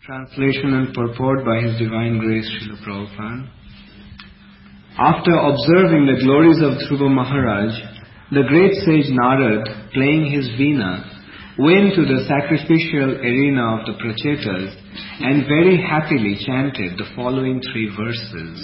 Translation and purport by His Divine Grace Srila Prabhupada. After observing the glories of Dhruva Maharaj, the great sage Narad, playing his veena, went to the sacrificial arena of the Prachetas and very happily chanted the following 3 verses.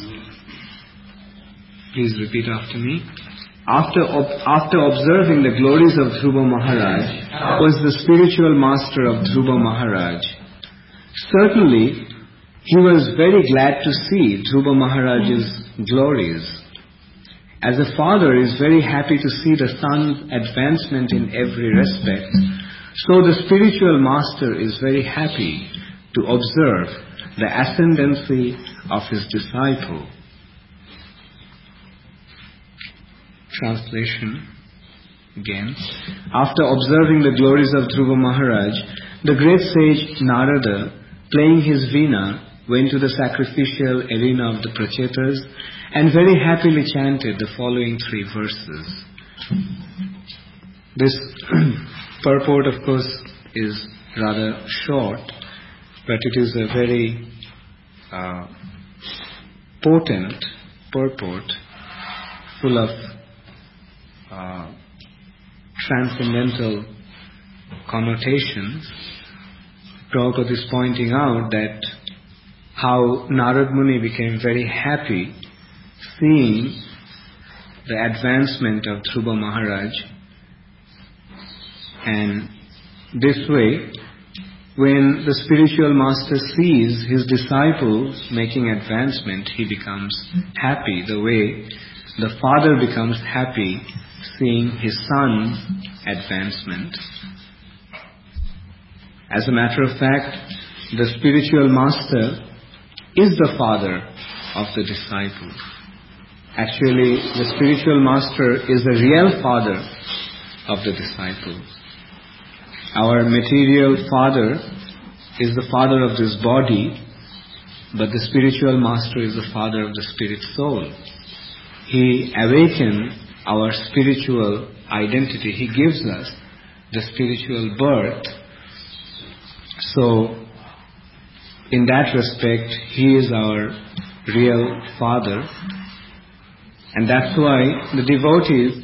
Please repeat after me. After observing the glories of Dhruva Maharaj, was the spiritual master of Dhruva Maharaj. Certainly, he was very glad to see Dhruva Maharaj's glories. As a father is very happy to see the son's advancement in every respect, so the spiritual master is very happy to observe the ascendancy of his disciple. Translation again. After observing the glories of Dhruva Maharaj, the great sage Narada, playing his veena, went to the sacrificial arena of the Prachetas and very happily chanted the following 3 verses. This purport, of course, is rather short, but it is a very potent purport, full of transcendental connotations. Prabhupada is pointing out that how Narad Muni became very happy seeing the advancement of Dhruva Maharaj, and this way, when the spiritual master sees his disciples making advancement, he becomes happy the way the father becomes happy seeing his son's advancement. As a matter of fact, the spiritual master is the father of the disciple. Actually, the spiritual master is the real father of the disciple. Our material father is the father of this body, but the spiritual master is the father of the spirit soul. He awakens our spiritual identity. He gives us the spiritual birth. So, in that respect, he is our real father, and that's why the devotees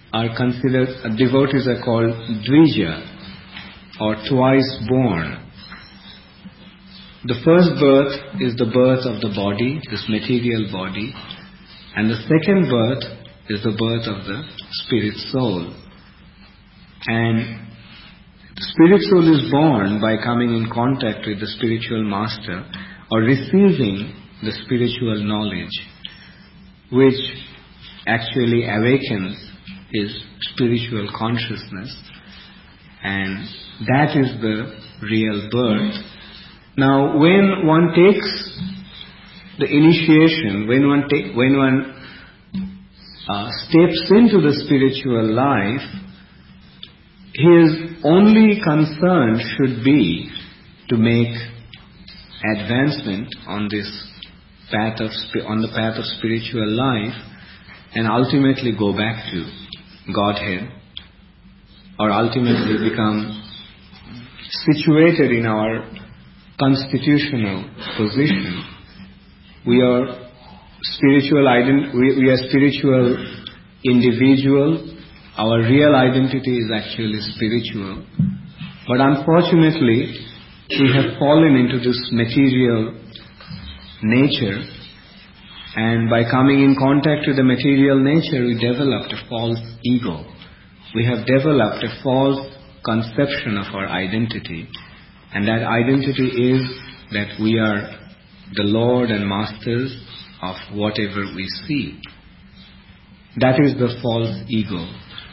are called Dvija, or twice born. The first birth is the birth of the body, this material body, and the second birth is the birth of the spirit soul. And the spirit soul is born by coming in contact with the spiritual master or receiving the spiritual knowledge, which actually awakens his spiritual consciousness, and that is the real birth. Now, when one takes the initiation, when one steps into the spiritual life, his only concern should be to make advancement on this path on the path of spiritual life, and ultimately go back to Godhead, or ultimately become situated in our constitutional position. We are spiritual individuals. Our real identity is actually spiritual. But unfortunately, we have fallen into this material nature, and by coming in contact with the material nature, we developed a false ego. We have developed a false conception of our identity, and that identity is that we are the Lord and Masters of whatever we see. That is the false ego.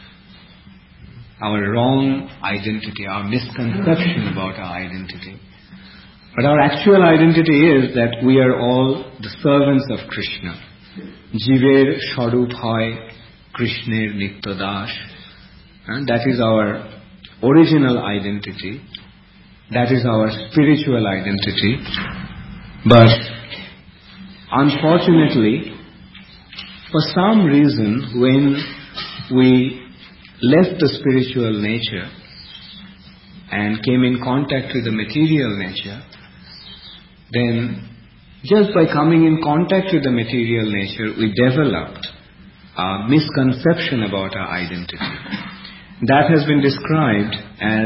Our wrong identity, our misconception about our identity. But our actual identity is that we are all the servants of Krishna. Jiver Sharup Hai Krishner Nitya. And that is our original identity. That is our spiritual identity. But unfortunately, for some reason, when we left the spiritual nature and came in contact with the material nature, then just by coming in contact with the material nature, we developed a misconception about our identity. That has been described as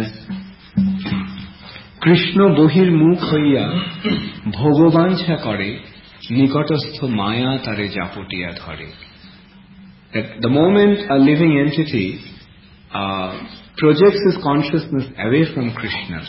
Krishna bohir mukh hoiya bhogobancha kore nikotostho maya tare japotiya dhare. That the moment a living entity projects his consciousness away from Krishna,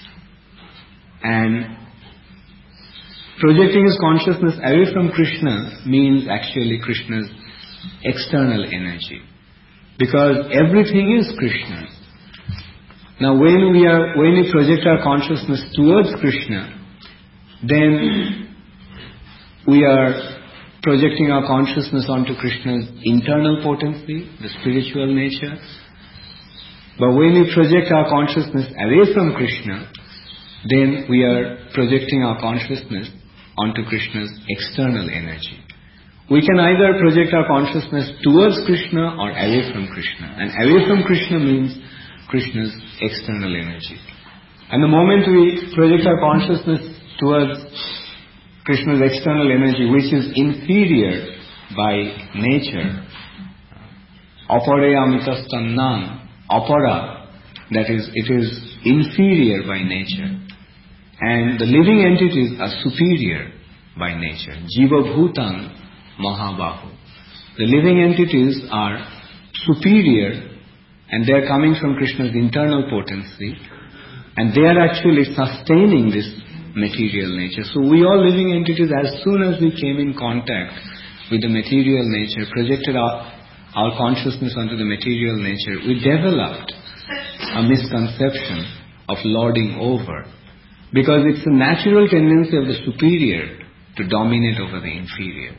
and projecting his consciousness away from Krishna means actually Krishna's external energy, because everything is Krishna. Now when we project our consciousness towards Krishna, then we are projecting our consciousness onto Krishna's internal potency, the spiritual nature. But when we project our consciousness away from Krishna, then we are projecting our consciousness onto Krishna's external energy. We can either project our consciousness towards Krishna or away from Krishna. And away from Krishna means Krishna's external energy. And the moment we project our consciousness towards Krishna's external energy, which is inferior by nature, apare amitastannam, apara, that is, it is inferior by nature. And the living entities are superior by nature. Jiva bhutang mahabahu. The living entities are superior, and they are coming from Krishna's internal potency, and they are actually sustaining this material nature. So we all living entities, as soon as we came in contact with the material nature, projected our consciousness onto the material nature, we developed a misconception of lording over, because it's a natural tendency of the superior to dominate over the inferior.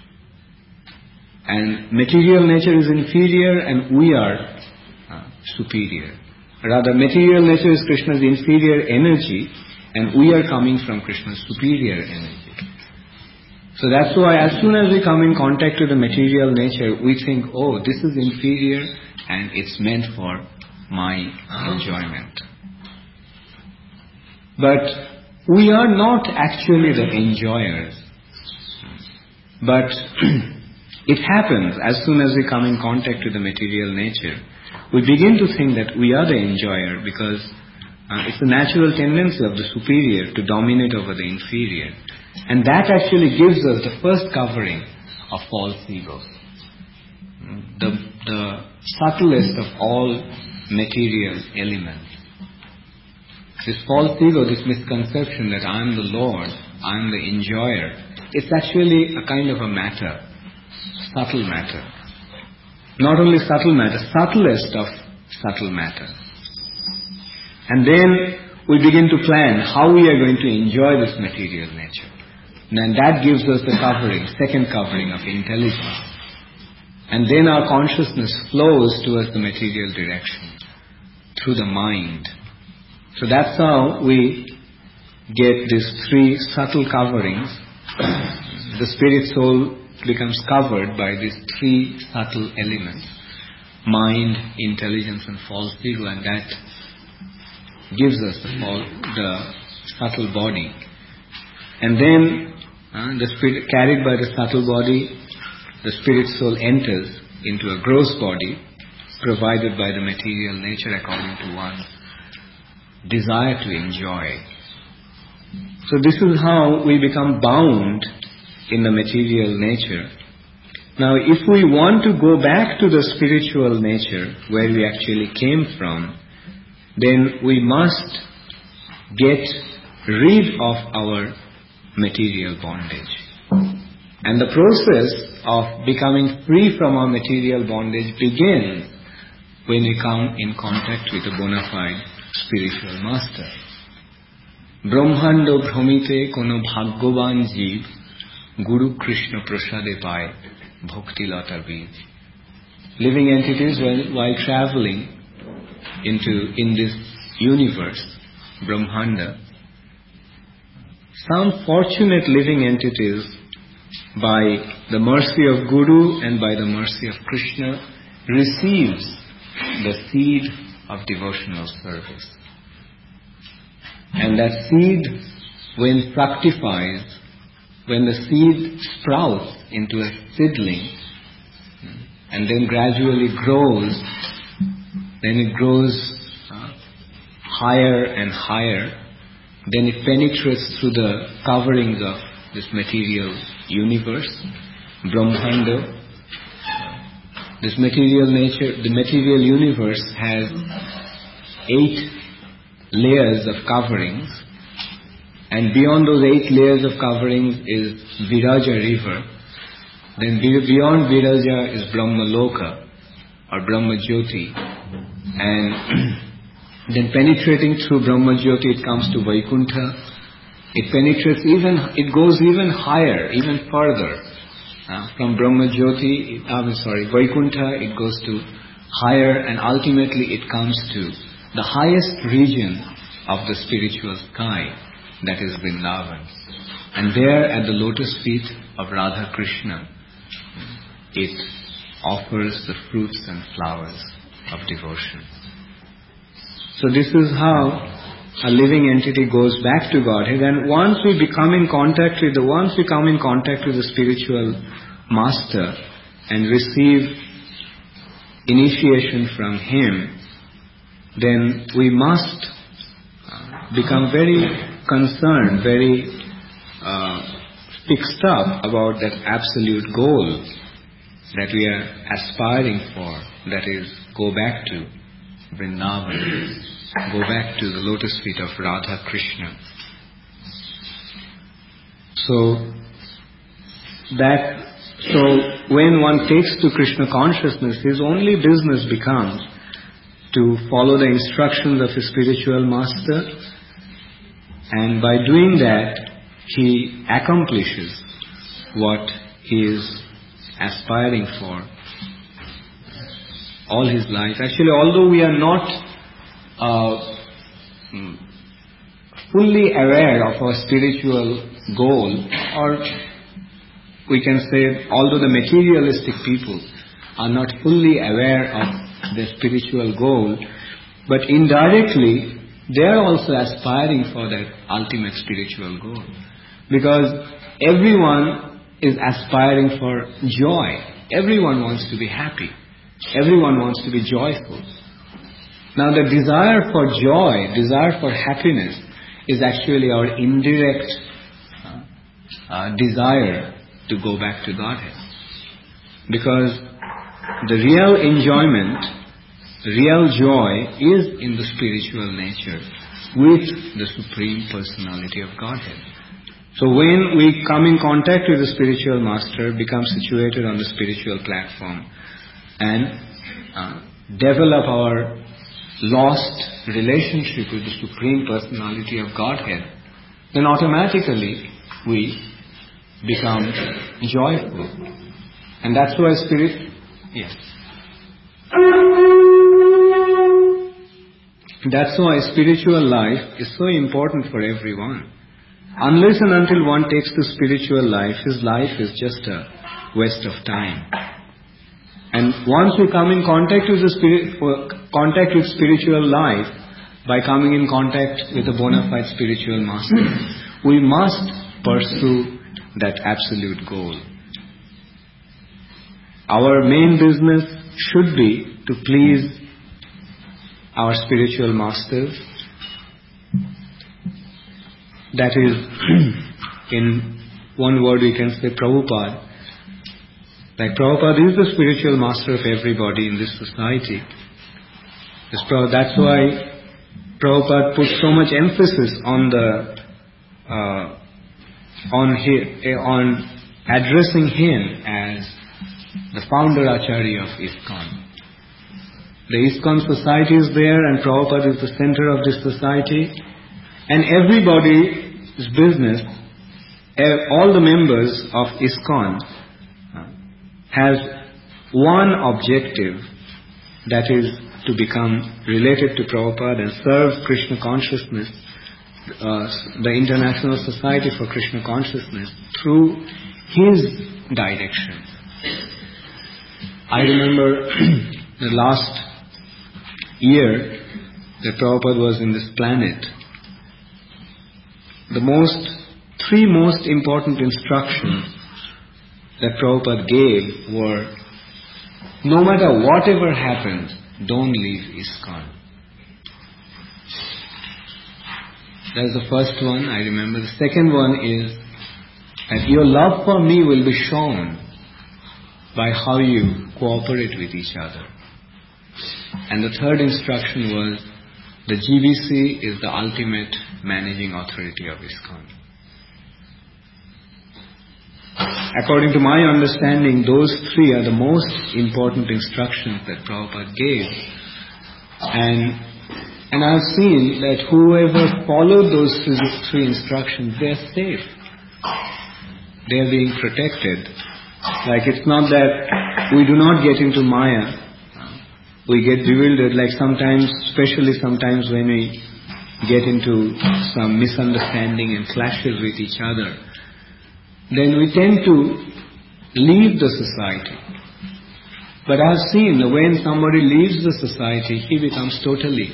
And material nature is inferior and we are superior. Rather, material nature is Krishna's inferior energy and we are coming from Krishna's superior energy. So that's why as soon as we come in contact with the material nature, we think, oh, this is inferior and it's meant for my enjoyment. But we are not actually the enjoyers. But it happens as soon as we come in contact with the material nature, we begin to think that we are the enjoyer, because it's a natural tendency of the superior to dominate over the inferior. And that actually gives us the first covering of false ego. The subtlest of all material elements. This false ego, this misconception that I am the Lord, I am the enjoyer, it's actually a kind of a matter, subtle matter. Not only subtle matter, subtlest of subtle matter. And then we begin to plan how we are going to enjoy this material nature. And that gives us the covering, second covering of intelligence. And then our consciousness flows towards the material direction through the mind. So that's how we get these three subtle coverings. The spirit soul becomes covered by these three subtle elements: mind, intelligence and false ego, and that gives us the subtle body. And then the spirit, carried by the subtle body, the spirit soul enters into a gross body provided by the material nature according to one's desire to enjoy. So this is how we become bound in the material nature. Now if we want to go back to the spiritual nature where we actually came from, then we must get rid of our material bondage. And the process of becoming free from our material bondage begins when we come in contact with a bona fide spiritual master. Brahmando bhramite kono bhagyavan jeev Guru Krishna prasade paye bhakti lata bij. Living entities, while traveling in this universe, Brahmanda, some fortunate living entities, by the mercy of Guru and by the mercy of Krishna, receives the seed of devotional service. And that seed when fructifies, when the seed sprouts into a seedling and then gradually grows, then it grows higher and higher, then it penetrates through the coverings of this material universe, Brahmanda. This material nature, the material universe has 8 layers of coverings, and beyond those 8 layers of coverings is Viraja river. Then beyond Viraja is Brahmaloka or Brahma Jyoti, and then penetrating through Brahma Jyoti it comes to Vaikuntha. It goes even higher, even further. From Brahma Jyoti, Vaikuntha, it goes to higher, and ultimately it comes to the highest region of the spiritual sky, that is Vrindavan. And there at the lotus feet of Radha Krishna, it offers the fruits and flowers of devotion. So this is how a living entity goes back to Godhead, and once we come in contact with the spiritual master and receive initiation from him, then we must become very concerned, very fixed up about that absolute goal that we are aspiring for, that is, go back to Vrindavan, go back to the lotus feet of Radha Krishna. So when one takes to Krishna consciousness, his only business becomes to follow the instructions of his spiritual master, and by doing that he accomplishes what he is aspiring for all his life. Actually, although we are not fully aware of our spiritual goal, or we can say, although the materialistic people are not fully aware of their spiritual goal, but indirectly they are also aspiring for that ultimate spiritual goal. Because everyone is aspiring for joy. Everyone wants to be happy. Everyone wants to be joyful. Now the desire for joy, desire for happiness is actually our indirect desire to go back to Godhead. Because the real enjoyment, the real joy is in the spiritual nature with the Supreme Personality of Godhead. So when we come in contact with the spiritual master, become situated on the spiritual platform and develop our lost relationship with the Supreme Personality of Godhead, then automatically we become joyful. And that's why that's why spiritual life is so important for everyone. Unless and until one takes to spiritual life, his life is just a waste of time. And once we come in contact with spiritual life, by coming in contact with a bona fide spiritual master, we must pursue that absolute goal. Our main business should be to please our spiritual masters. That is, in one word we can say, Prabhupada. Like Prabhupada is the spiritual master of everybody in this society. That's why Prabhupada put so much emphasis on addressing him as the founder Acharya of ISKCON. The ISKCON society is there, and Prabhupada is the center of this society. And everybody's business, all the members of ISKCON has one objective, that is to become related to Prabhupada and serve Krishna consciousness, the International Society for Krishna Consciousness, through his direction. I remember the last year that Prabhupada was in this planet, three most important instructions that Prabhupada gave were, no matter whatever happens, don't leave ISKCON. That's the first one, I remember. The second one is that your love for me will be shown by how you cooperate with each other. And the third instruction was, the GBC is the ultimate managing authority of ISKCON. According to my understanding, those three are the most important instructions that Prabhupada gave. And I've seen that whoever followed those three instructions, they're safe. They're being protected. Like, it's not that we do not get into Maya. We get bewildered, like sometimes, especially sometimes when we get into some misunderstanding and clashes with each other, then we tend to leave the society. But I've seen that when somebody leaves the society, he becomes totally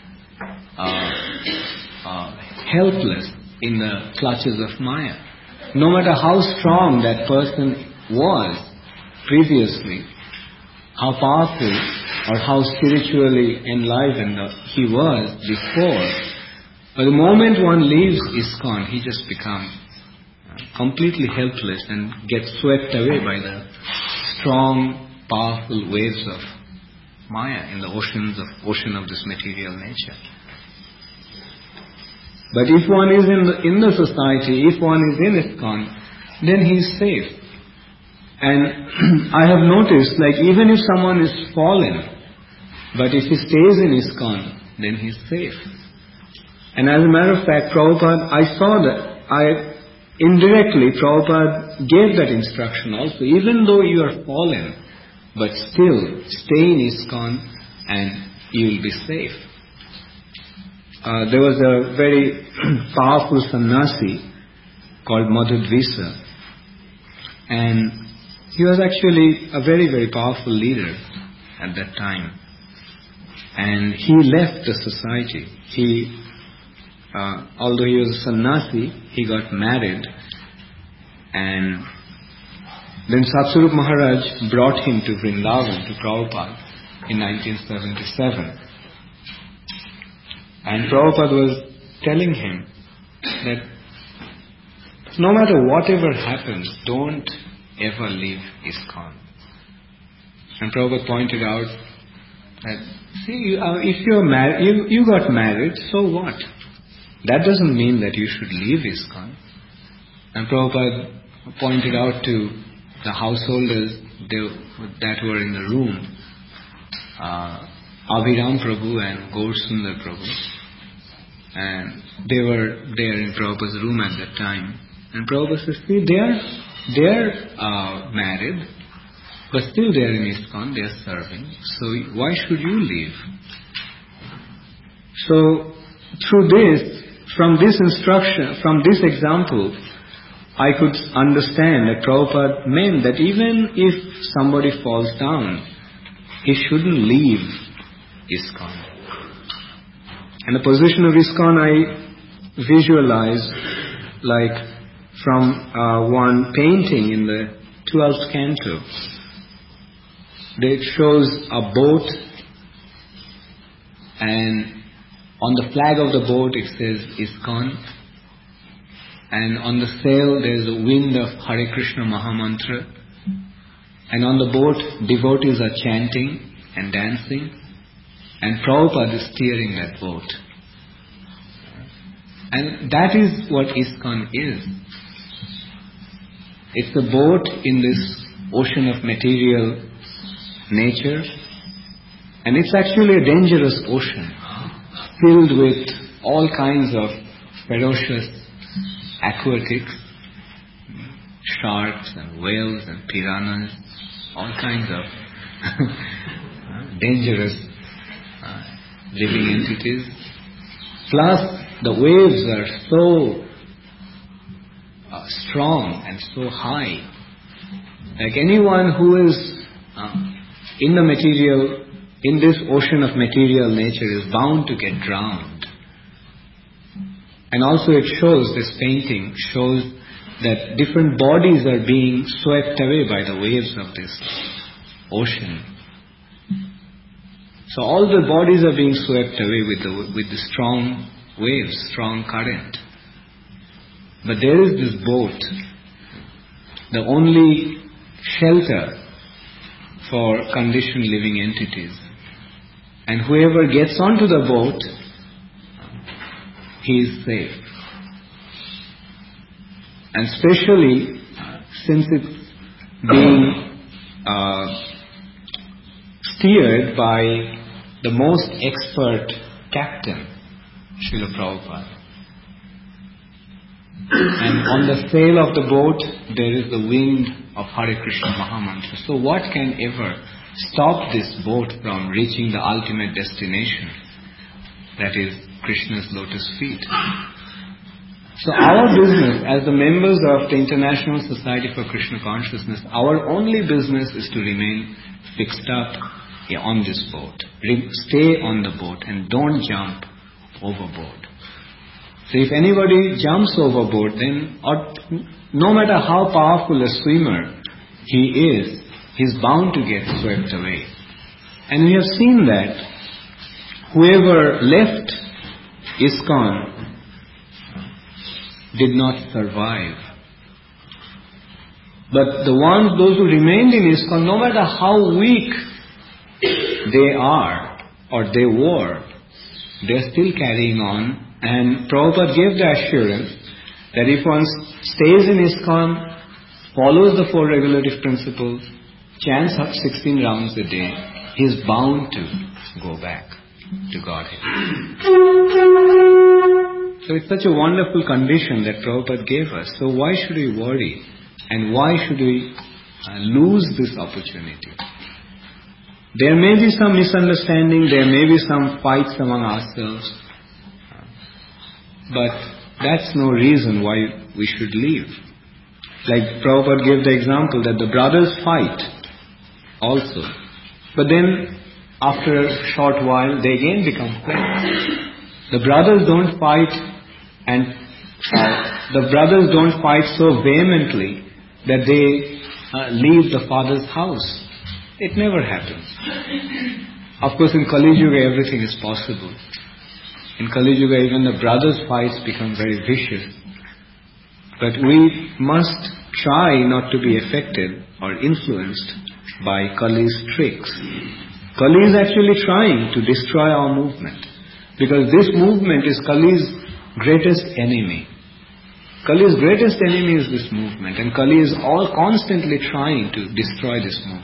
helpless in the clutches of Maya. No matter how strong that person was previously, how powerful or how spiritually enlivened he was before, but the moment one leaves ISKCON, he just becomes completely helpless and gets swept away by the strong, powerful waves of Maya in the ocean of this material nature. But if one is in the society, if one is in ISKCON, then he is safe. And I have noticed, like, even if someone is fallen, but if he stays in ISKCON, then he is safe. And as a matter of fact, Prabhupada, I saw that, indirectly, Prabhupada gave that instruction also. Even though you are fallen, but still stay in ISKCON and you will be safe. There was a very powerful sannyasi called Madhudvisa, and he was actually a very, very powerful leader at that time. And he left the society. Although he was a sannyasi, he got married, and then Satsarup Maharaj brought him to Vrindavan, to Prabhupada, in 1977. And Prabhupada was telling him that no matter whatever happens, don't ever leave ISKCON. And Prabhupada pointed out that, see, if you're married, you got married, so what? That doesn't mean that you should leave ISKCON. And Prabhupada pointed out to the householders that were in the room, Abhiram Prabhu and Gaur Sundar Prabhu. And they were there in Prabhupada's room at that time. And Prabhupada says, see, they are married, but still they are in ISKCON, they are serving. So why should you leave? So through this, from this instruction, from this example, I could understand that Prabhupada meant that even if somebody falls down, he shouldn't leave ISKCON. And the position of ISKCON I visualize like from one painting in the 12th canto. It shows a boat, and on the flag of the boat it says ISKCON, and on the sail there is a wind of Hare Krishna Mahamantra, and on the boat devotees are chanting and dancing, and Prabhupada is steering that boat. And that is what ISKCON is. It's a boat in this ocean of material nature, and it's actually a dangerous ocean filled with all kinds of ferocious aquatics, sharks and whales and piranhas, all kinds of dangerous living entities. Plus, the waves are so strong and so high. Like anyone who is in this ocean of material nature is bound to get drowned. And also it shows, this painting shows that different bodies are being swept away by the waves of this ocean. So all the bodies are being swept away with the strong waves, strong current. But there is this boat, the only shelter for conditioned living entities. And whoever gets onto the boat, he is safe. And especially since it's being steered by the most expert captain, Srila Prabhupada. And on the sail of the boat, there is the wind of Hare Krishna Mahamantra. So what can ever stop this boat from reaching the ultimate destination? That is Krishna's lotus feet. So our business as the members of the International Society for Krishna Consciousness, our only business is to remain fixed up on this boat. Stay on the boat and don't jump overboard. So if anybody jumps overboard, then no matter how powerful a swimmer he is, he's bound to get swept away. And we have seen that whoever left ISKCON did not survive. But those who remained in ISKCON, no matter how weak they are or they were, they're still carrying on. And Prabhupada gave the assurance that if one stays in ISKCON, follows the 4 regulative principles, chants 16 rounds a day, he is bound to go back to Godhead. So it's such a wonderful condition that Prabhupada gave us. So why should we worry? And why should we lose this opportunity? There may be some misunderstanding, there may be some fights among ourselves, but that's no reason why we should leave. Like Prabhupada gave the example that the brothers fight also, but then after a short while they again become friends. The brothers don't fight, and the brothers don't fight so vehemently that they leave the father's house. It never happens. Of course, in Kali Yuga everything is possible. In Kali Yuga even the brothers' fights become very vicious. But we must try not to be affected or influenced by Kali's tricks. Kali is actually trying to destroy our movement, because this movement is Kali's greatest enemy. Kali's greatest enemy is this movement, and Kali is constantly trying to destroy this movement.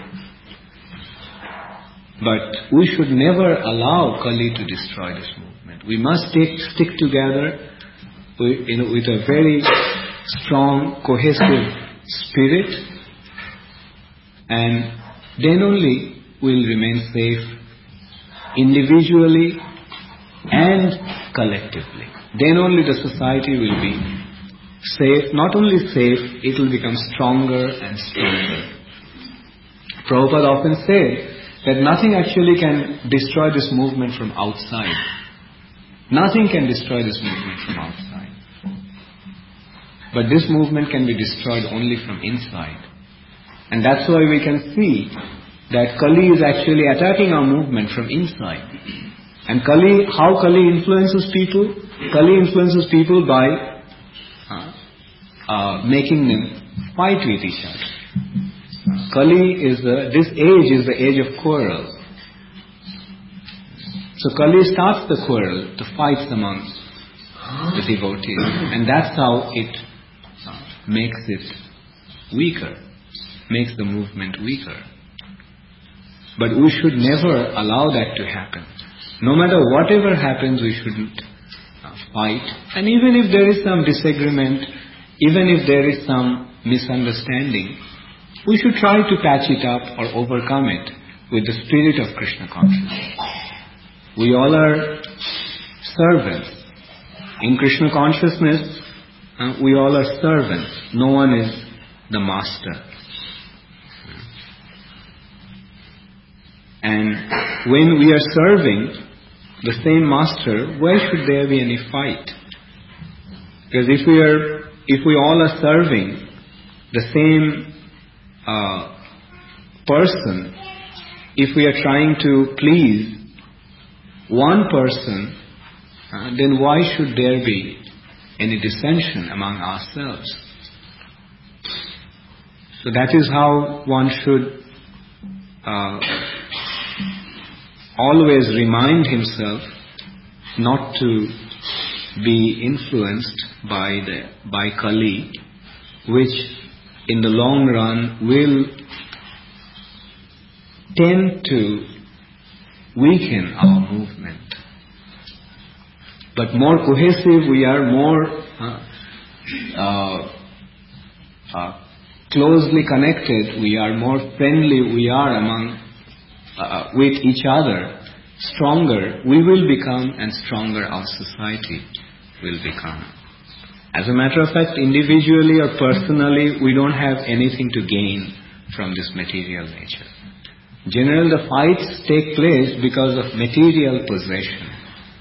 But we should never allow Kali to destroy this movement. We must stick together with a very strong, cohesive spirit, and then only we'll remain safe individually and collectively. Then only the society will be safe. Not only safe, it will become stronger and stronger. Prabhupada often said that nothing actually can destroy this movement from outside. Nothing can destroy this movement from outside. But this movement can be destroyed only from inside. And that's why we can see that Kali is actually attacking our movement from inside. And how Kali influences people? Kali influences people by making them fight with each other. This age is the age of quarrel. So Kali starts the quarrel, the fights among the devotees, and that's how it makes it weaker, makes the movement weaker. But we should never allow that to happen. No matter whatever happens, we shouldn't fight. And even if there is some disagreement, even if there is some misunderstanding, we should try to patch it up or overcome it with the spirit of Krishna consciousness. We all are servants. In Krishna consciousness, we all are servants. No one is the master. And when we are serving the same master, where should there be any fight? Because if we all are serving the same person, if we are trying to please one person, then why should there be any dissension among ourselves? So that is how one should always remind himself not to be influenced by Kali, which in the long run will tend to weaken our movement. But more cohesive we are, more closely connected we are, more friendly we are among with each other, stronger we will become, and stronger our society will become. As a matter of fact, individually or personally, we don't have anything to gain from this material nature. Generally, the fights take place because of material possession.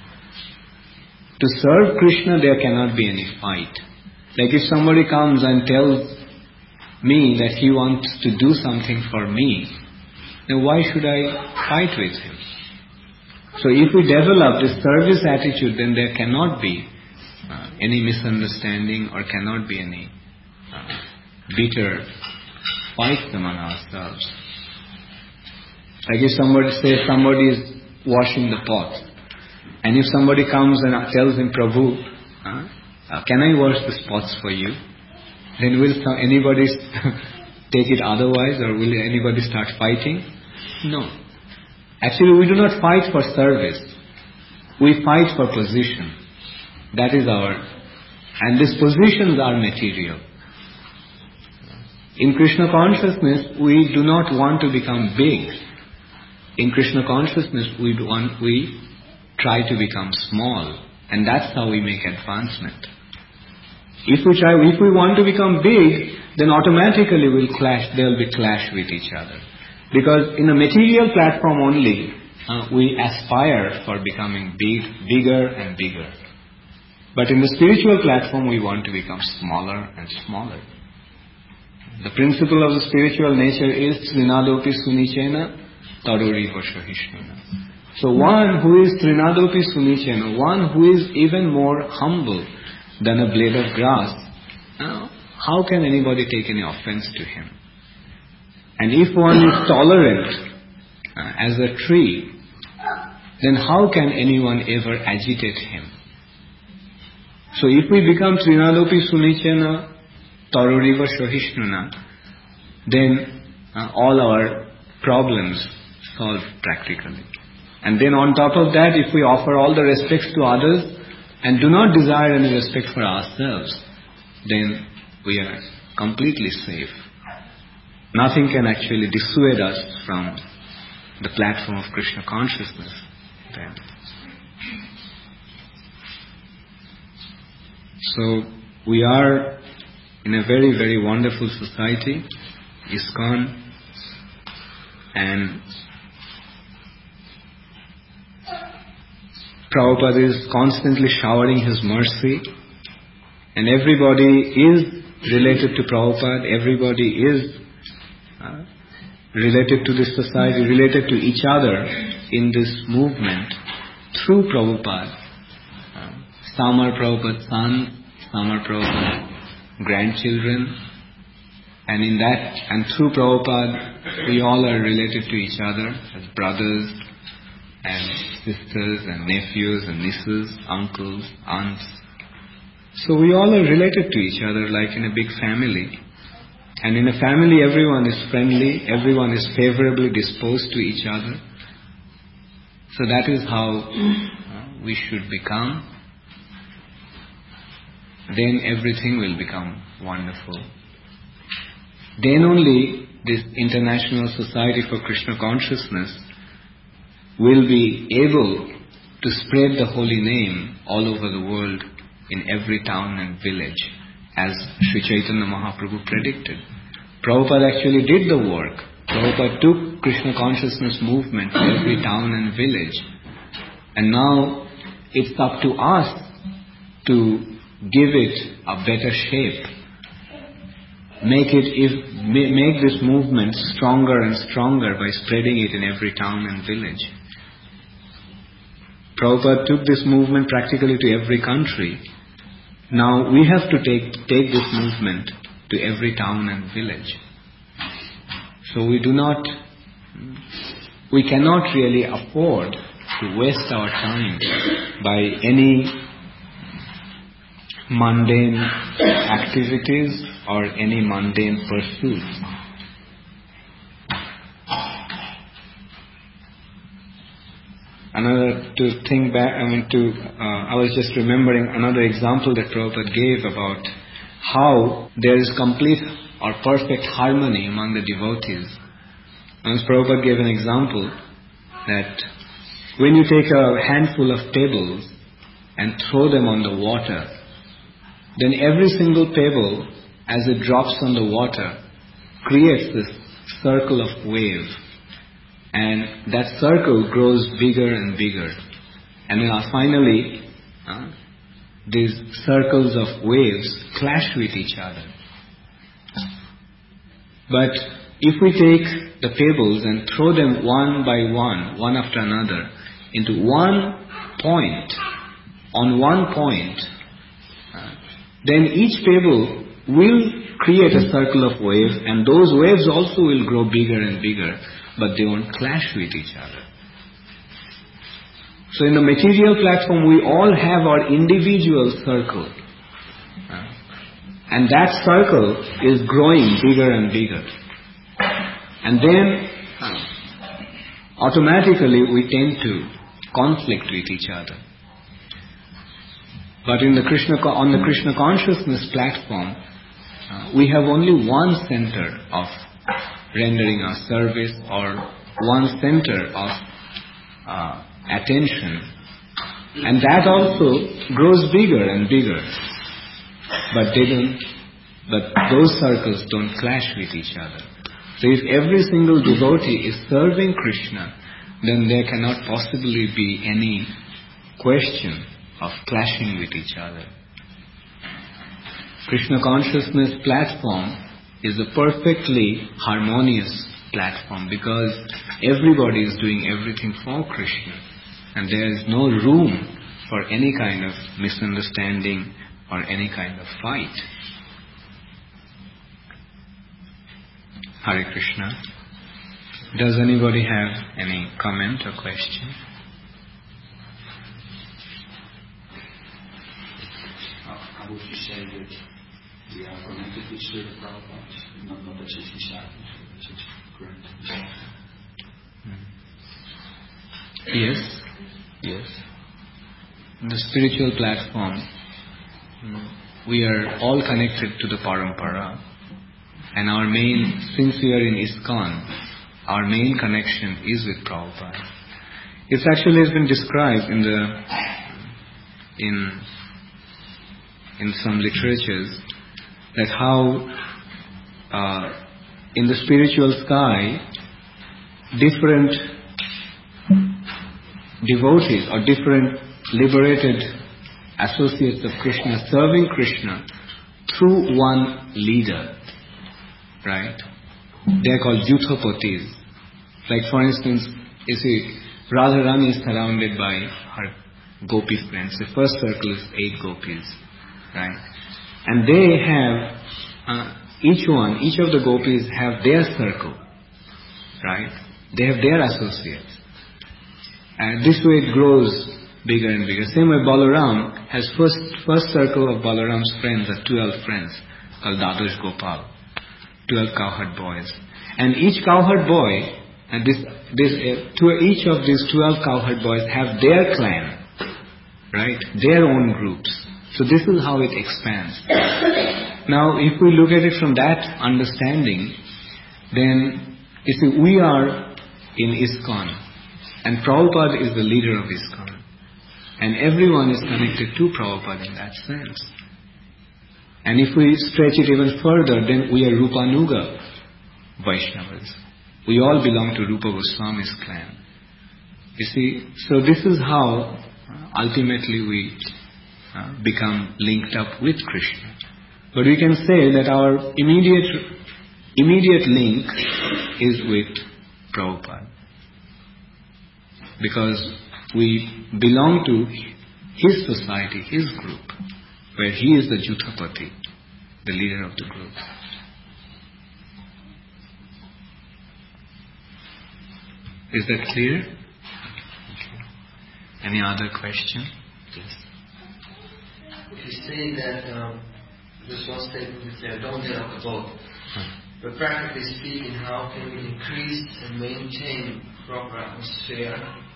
To serve Krishna, there cannot be any fight. Like if somebody comes and tells me that he wants to do something for me, then why should I fight with him? So if we develop this service attitude, then there cannot be any misunderstanding or cannot be any bitter fights among ourselves. Like if somebody is washing the pot, and if somebody comes and tells him, Prabhu, can I wash the pots for you? Then will anybody take it otherwise, or will anybody start fighting? No. Actually, we do not fight for service. We fight for position. That is and these positions are material. In Krishna consciousness, we do not want to become big. In Krishna consciousness, we try to become small, and that's how we make advancement. If we want to become big, then automatically there will be clash with each other. Because in a material platform only, we aspire for becoming bigger and bigger. But in the spiritual platform, we want to become smaller and smaller. The principle of the spiritual nature is Trinadopi Sunichena Taruriva Shahishnuna. So one who is Trinadopi Sunichena, one who is even more humble than a blade of grass, how can anybody take any offense to him? And if one is tolerant as a tree, then how can anyone ever agitate him? So if we become Trinadopi Sunichena Taruriva Shahishnuna, then all our problems solved practically. And then on top of that, if we offer all the respects to others and do not desire any respect for ourselves, then we are completely safe. Nothing can actually dissuade us from the platform of Krishna consciousness then. So we are in a very, very wonderful society, ISKCON, and Prabhupada is constantly showering his mercy, and everybody is related to Prabhupada, everybody is related to this society, related to each other in this movement through Prabhupada. Some are Prabhupada's sons, some are Prabhupada's grandchildren, and through Prabhupada we all are related to each other as brothers and sisters and nephews and nieces, uncles, aunts. So we all are related to each other like in a big family. And in a family everyone is friendly, everyone is favorably disposed to each other. So that is how we should become. Then everything will become wonderful. Then only this International Society for Krishna Consciousness will be able to spread the holy name all over the world in every town and village, as Sri Chaitanya Mahaprabhu predicted. Prabhupada actually did the work. Prabhupada took Krishna consciousness movement to every town and village. And now it's up to us to give it a better shape, make this movement stronger and stronger by spreading it in every town and village. Prabhupada took this movement practically to every country. Now we have to take this movement to every town and village. So we cannot really afford to waste our time by any mundane activities or any mundane pursuits. I was just remembering another example that Prabhupada gave about how there is complete or perfect harmony among the devotees. Once Prabhupada gave an example that when you take a handful of pebbles and throw them on the water, then every single pebble, as it drops on the water, creates this circle of wave. And that circle grows bigger and bigger. And then finally, these circles of waves clash with each other. But if we take the pebbles and throw them one by one after another, into one point, on one point, then each pebble will create a circle of waves, and those waves also will grow bigger and bigger, but they won't clash with each other. So in the material platform, we all have our individual circle. And that circle is growing bigger and bigger. And then automatically we tend to conflict with each other. But on the Krishna consciousness platform, we have only one center of rendering our service, or one center of attention, and that also grows bigger and bigger. But those circles don't clash with each other. So if every single devotee is serving Krishna, then there cannot possibly be any question of clashing with each other. Krishna consciousness platform is a perfectly harmonious platform because everybody is doing everything for Krishna, and there is no room for any kind of misunderstanding or any kind of fight. Hare Krishna. Does anybody have any comment or question? How would you say that we are connected with Srila Prabhupada? Not that she's disciples, but she's correct. Yes. In the spiritual platform, we are all connected to the Parampara. And since we are in ISKCON, our main connection is with Prabhupada. It's actually has been described in some literatures that how in the spiritual sky different devotees or different liberated associates of Krishna serving Krishna through one leader, right? They are called Yuthapatis. Like for instance, you see, Radharani is surrounded by her gopi friends. The first circle is 8 gopis, right? And they have, each of the gopis have their circle, right? They have their associates. And this way it grows bigger and bigger. Same way Balaram has first circle of Balaram's friends are 12 friends called Dadosh Gopal, 12 cowherd boys. And each cowherd boy, and each of these 12 cowherd boys have their clan, right? Their own groups. So this is how it expands. Now, if we look at it from that understanding, then you see, we are in ISKCON, and Prabhupada is the leader of ISKCON, and everyone is connected to Prabhupada in that sense. And if we stretch it even further, then we are Rupanuga Vaishnavas. We all belong to Rupa Goswami's clan. You see, so this is how ultimately we become linked up with Krishna. But we can say that our immediate link is with Prabhupada. Because we belong to his society, his group, where he is the Juthapati, the leader of the group. Is that clear? Okay. Any other question? Yes. If you say that this one statement is there, don't get off the boat. But practically speaking, how can we increase and maintain proper atmosphere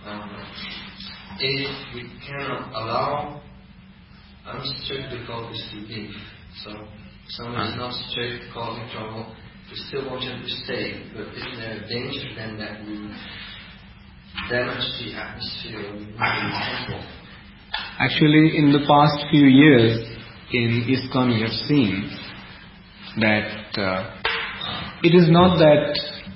if we cannot allow unstrict difficulties to leave? So someone is not strict, causing trouble, we still want them to stay, but isn't there a danger then that we damage the atmosphere of the temple? Actually, in the past few years in ISKCON we have seen that it is not that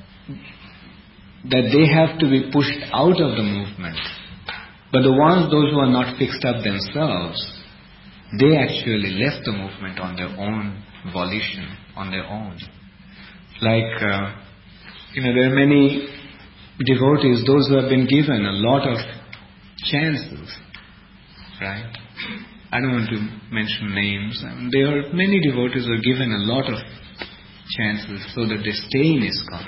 they have to be pushed out of the movement, but those who are not fixed up themselves, they actually left the movement on their own volition, on their own. Like, there are many devotees, those who have been given a lot of chances, right? I don't want to mention names. There are many devotees who are given a lot of chances so that they stay in ISKCON.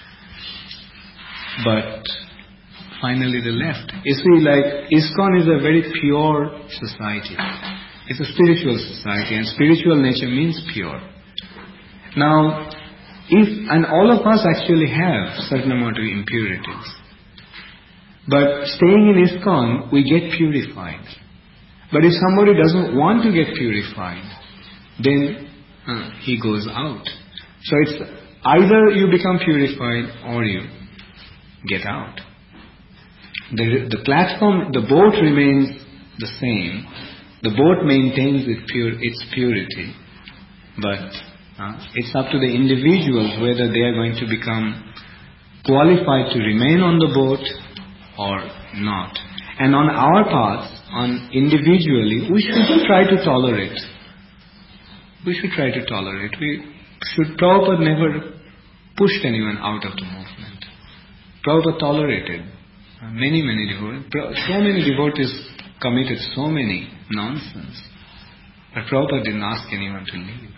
But finally they left. You see, like, ISKCON is a very pure society. It's a spiritual society, and spiritual nature means pure. Now, and all of us actually have certain amount of impurities. But staying in ISKCON, we get purified. But if somebody doesn't want to get purified, then he goes out. So it's either you become purified or you get out. The platform, the boat remains the same. The boat maintains its purity. But it's up to the individuals whether they are going to become qualified to remain on the boat or not. And on our path, individually, we should try to tolerate. Prabhupada never pushed anyone out of the movement. Prabhupada tolerated many devotees. So many devotees committed so many nonsense. But Prabhupada didn't ask anyone to leave.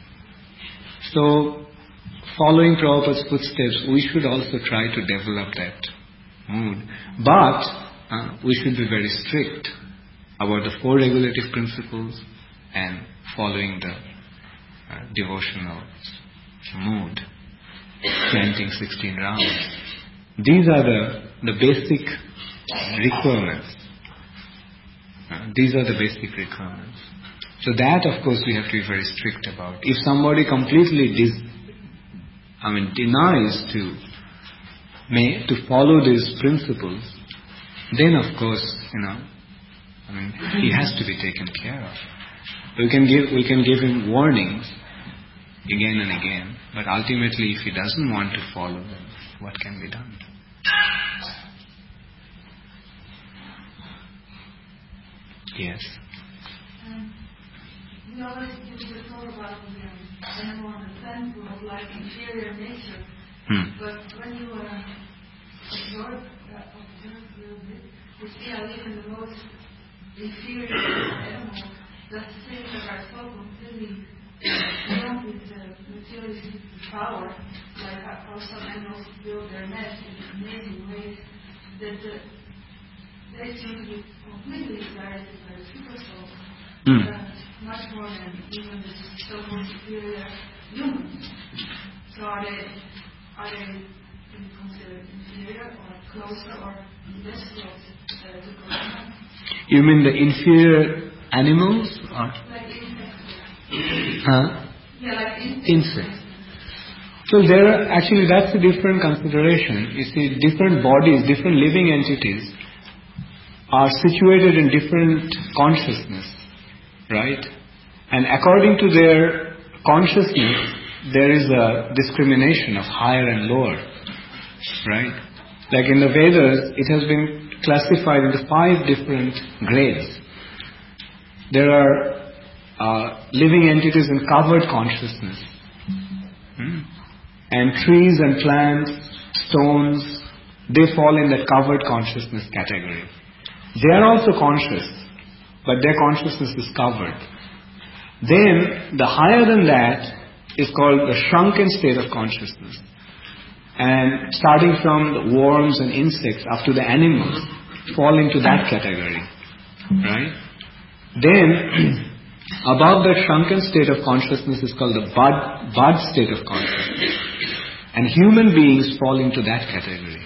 So, following Prabhupada's footsteps, we should also try to develop that mood. But we should be very strict about the 4 regulative principles and following the devotional mood, chanting 16 rounds. These are the basic requirements. So that, of course, we have to be very strict about. If somebody completely denies to follow these principles, then of course, he has to be taken care of. We can give him warnings again and again, but ultimately, if he doesn't want to follow them, what can be done? Yes. We always talk about the animal and the plant world like inferior nature, but when you observe a little bit, you see how even the most inferior animal does things that are so completely beyond its materialistic power, like how some animals build their nests in amazing ways, that they seem to be completely directed by the super soul, much more than even the so-called superior humans. So are they considered inferior or closer or less close to Krishna? You mean the inferior animals? Or? Like insects. Yeah, like insects. So that's a different consideration. You see, different bodies, different living entities are situated in different consciousness, right? And according to their consciousness, there is a discrimination of higher and lower, right? Like in the Vedas, it has been classified into 5 different grades. there are living entities in covered consciousness. And trees and plants, stones, they fall in that covered consciousness category. They are also conscious, but their consciousness is covered. Then, the higher than that is called the shrunken state of consciousness. And starting from the worms and insects up to the animals fall into that category. Right? Then, above that shrunken state of consciousness is called the bud state of consciousness. And human beings fall into that category.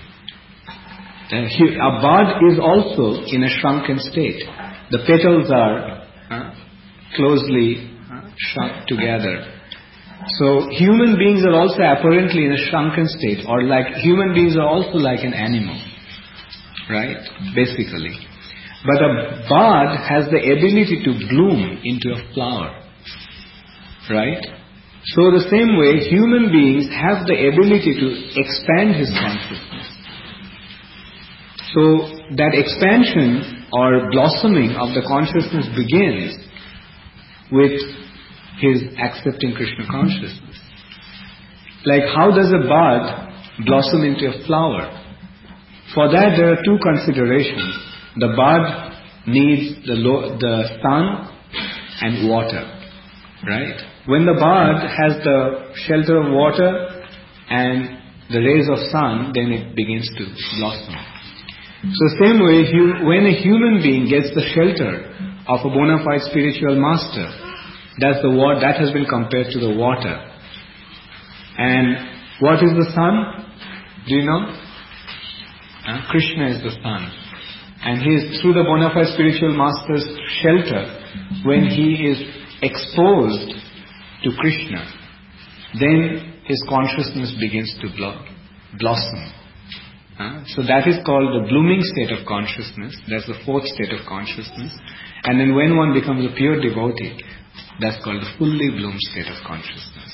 A bud is also in a shrunken state. The petals are closely shrunk together. So human beings are also apparently in a shrunken state, or like human beings are also like an animal, right? Basically. But a bud has the ability to bloom into a flower, right? So the same way, human beings have the ability to expand his consciousness. So that expansion or blossoming of the consciousness begins with his accepting Krishna consciousness. Like how does a bud blossom into a flower? For that there are two considerations. The bud needs the sun and water, right? When the bud has the shelter of water and the rays of sun, then it begins to blossom. So same way, when a human being gets the shelter of a bona fide spiritual master, that has been compared to the water. And what is the sun? Do you know? Krishna is the sun. And he is through the bona fide spiritual master's shelter, when he is exposed to Krishna, then his consciousness begins to blossom. So that is called the blooming state of consciousness. That's the fourth state of consciousness. And then when one becomes a pure devotee, that's called the fully bloomed state of consciousness.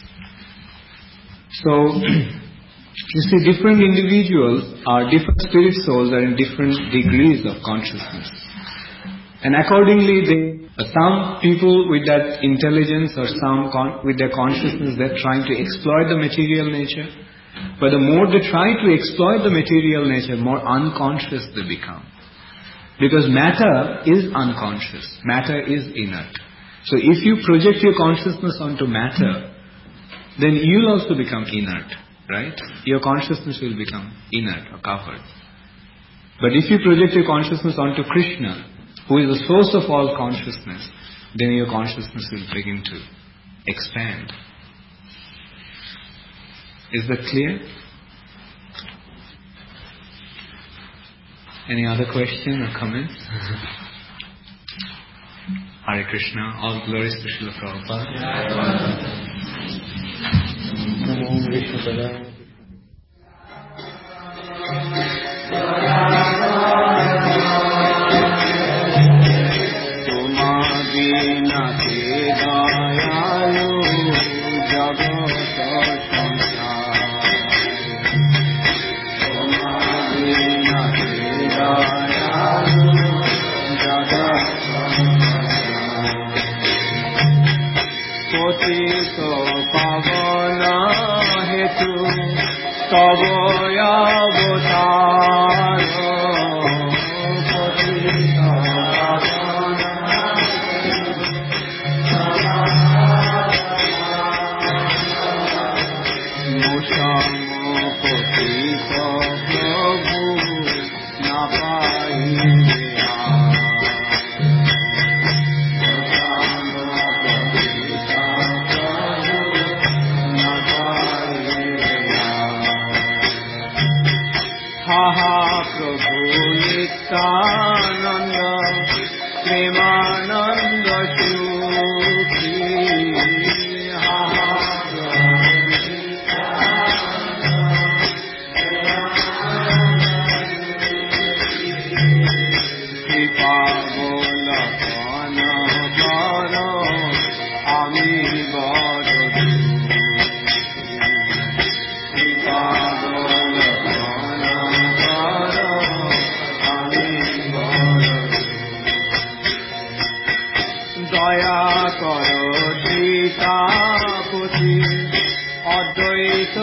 So, you see, different individuals different spirit souls are in different degrees of consciousness. And accordingly, some people with that intelligence or some with their consciousness, they're trying to exploit the material nature. But the more they try to exploit the material nature, more unconscious they become. Because matter is unconscious. Matter is inert. So if you project your consciousness onto matter, then you'll also become inert, right? Your consciousness will become inert or covered. But if you project your consciousness onto Krishna, who is the source of all consciousness, then your consciousness will begin to expand. Is that clear? Any other question or comments? Hare Krishna, all glories to Srila Prabhupada. পতির অদ্য